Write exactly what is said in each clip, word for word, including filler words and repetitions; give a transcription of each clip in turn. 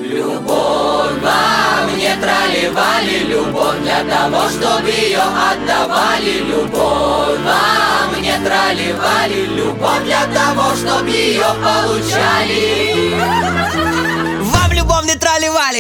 Любовь во мне трали-вали, любовь для того, чтобы ее отдавали. Любовь во мне трали-вали, любовь для того, чтобы ее получали. Вам любовь не трали-вали.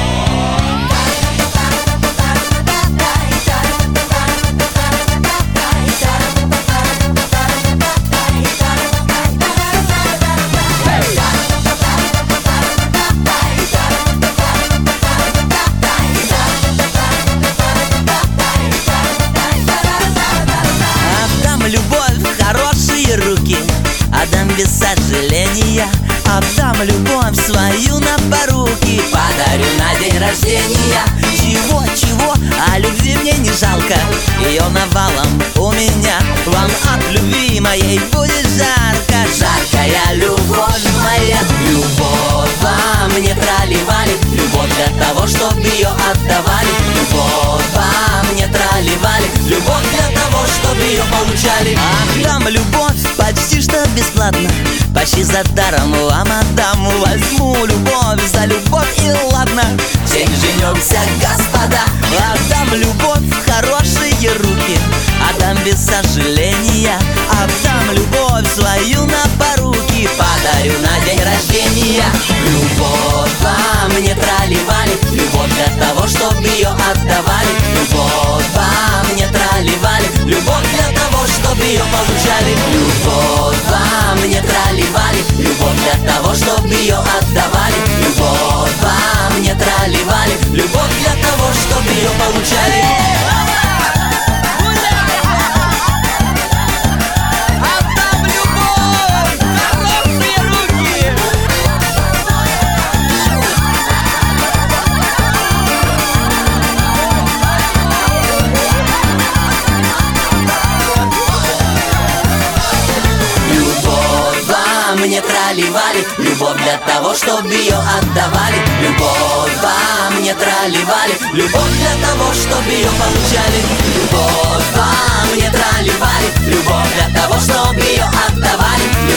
Отдам без сожаления, отдам любовь свою на поруки. Подарю на день рождения. Чего, чего, а любви мне не жалко. Ее навалом у меня. Вам от любви моей будет жарко. Жаркая любовь моя. Любовь во мне трали-вали, любовь для того, чтобы ее отдавали. Любовь во мне трали-вали, любовь для того, чтобы ее получали. Отдам любовь почти что бесплатно, почти за даром вам отдам. Возьму любовь за любовь и ладно. Всем женемся, господа. Отдам любовь в хорошие руки, отдам без сожаления. Отдам любовь свою на поруки. Подарю на день рождения. Любовь во мне трали-вали, любовь для того, чтобы ее отдавали. Любовь во мне трали-вали, любовь для того, чтобы ее получали. Любовь во мне трали-вали, любовь для того, чтобы ее отдавали. Любовь во мне трали-вали, любовь для того, чтобы ее получали. Мне трали-вали, любовь для того, чтобы ее отдавали. Любовь во мне трали-вали, любовь для того, чтобы ее получали. Любовь во мне трали-вали, любовь для того, чтобы ее отдавали.